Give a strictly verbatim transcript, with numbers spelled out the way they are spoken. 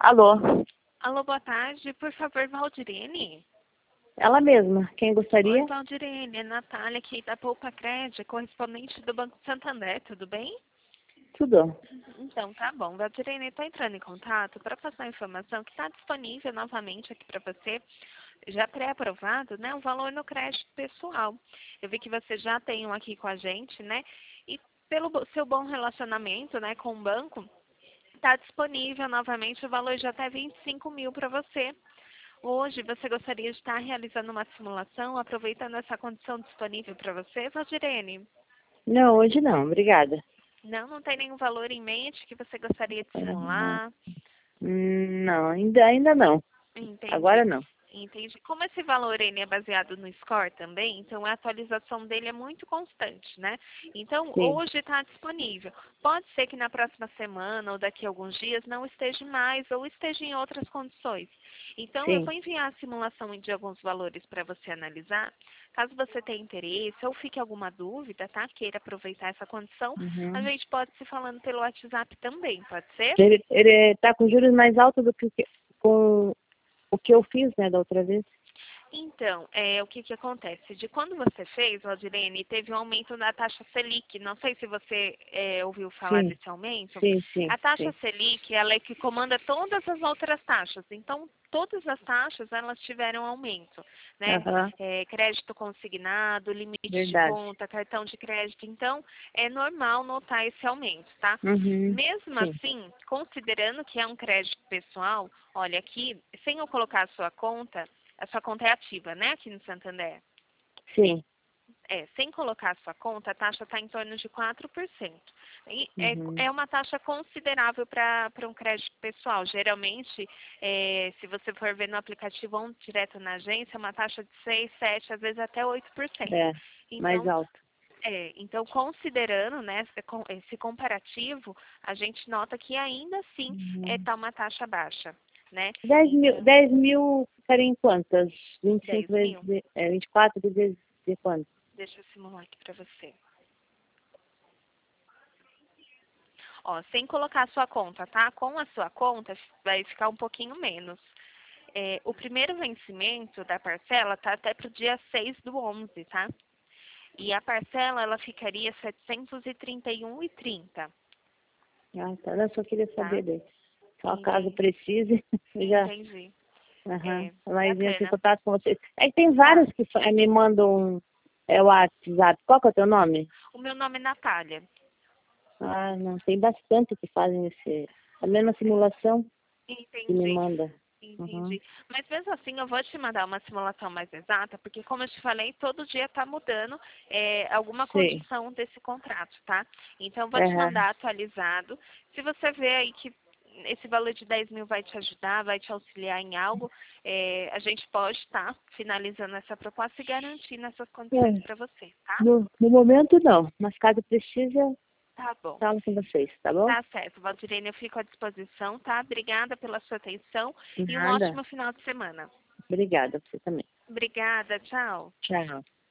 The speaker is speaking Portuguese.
Alô? Alô, boa tarde. Por favor, Valdirene. Ela mesma. Quem gostaria? Oi, Valdirene. É Natália aqui da Poupa Crédito, correspondente do Banco Santander. Tudo bem? Tudo. Então, tá bom. Valdirene, estou entrando em contato para passar a informação que está disponível novamente aqui para você, já pré-aprovado, né, o valor no crédito pessoal. Eu vi que você já tem um aqui com a gente, né, e pelo bo- seu bom relacionamento, né, com o banco, está disponível novamente o valor de até vinte e cinco mil para você. Hoje, você gostaria de estar realizando uma simulação, aproveitando essa condição disponível para você, Valdirene? Não, hoje não. Obrigada. Não, não tem nenhum valor em mente que você gostaria de Ah, simular? hum, não, ainda, ainda não. Entendi. Agora não. Entendi. Como esse valor ele é baseado no score também, então a atualização dele é muito constante, né? Então, Sim. hoje está disponível. Pode ser que na próxima semana ou daqui a alguns dias não esteja mais ou esteja em outras condições. Então, eu Sim. vou enviar a simulação de alguns valores para você analisar. Caso você tenha interesse ou fique alguma dúvida, tá? Queira aproveitar essa condição, a Uhum. gente pode se falando pelo WhatsApp também, pode ser? Ele, ele tá com juros mais altos do que o que- com o que eu fiz, né, da outra vez. Então, é, o que que acontece? De quando você fez, Valdirene, teve um aumento na taxa Selic. Não sei se você é, ouviu falar Sim, desse aumento. sim, sim, A taxa sim. Selic, ela é que comanda todas as outras taxas. Então, todas as taxas, elas tiveram aumento, né? Aham, É, crédito consignado, limite de verdade. conta, cartão de crédito. Então, é normal notar esse aumento, tá? Uhum, Mesmo sim, assim, considerando que é um crédito pessoal, olha aqui, sem eu colocar a sua conta, a sua conta é ativa, né, aqui no Santander. sim. É, sem colocar a sua conta, a taxa está em torno de quatro por cento. E é, Uhum. é uma taxa considerável para um crédito pessoal. Geralmente, é, se você for ver no aplicativo ou direto na agência, é uma taxa de seis, sete, às vezes até oito por cento. É, mais Então, alto. é, então considerando, né, esse com- esse comparativo, a gente nota que ainda assim Uhum. está uma taxa baixa, né? dez mil, Então, dez mil ficaria em quantas? vinte e dez cinco vezes, mil. de- é, vinte e quatro vezes de quanto? Deixa eu simular aqui para você. Ó, sem colocar a sua conta, tá? Com a sua conta vai ficar um pouquinho menos. É, o primeiro vencimento da parcela tá até pro dia seis do onze, tá? E a parcela, ela ficaria setecentos e trinta e um e trinta, Ah, tá. Eu só queria tá? saber daí. Só caso Entendi. precise, eu já. Entendi. Aham. É, Mas entro em bacana. contato com vocês. É que tem Tá. vários que fa- me mandam é, o WhatsApp. Qual que é o teu nome? O meu nome é Natália. Ah, não. Tem bastante que fazem esse. A mesma simulação que me Entendi. manda. Uhum. Entendi. Mas mesmo assim, eu vou te mandar uma simulação mais exata, porque como eu te falei, todo dia está mudando é, alguma Sim. condição desse contrato, tá? Então, eu vou te Aham. mandar atualizado. Se você vê aí que esse valor de dez mil vai te ajudar, vai te auxiliar em algo, é, a gente pode estar finalizando essa proposta e garantindo essas condições É, para você, tá? no, no momento não. Mas caso precise, eu Tá bom. falo com vocês, tá bom? Tá certo, Valdirene, eu fico à disposição, tá? Obrigada pela sua atenção e um Nada. ótimo final de semana. Obrigada, você também. Obrigada, tchau. Tchau.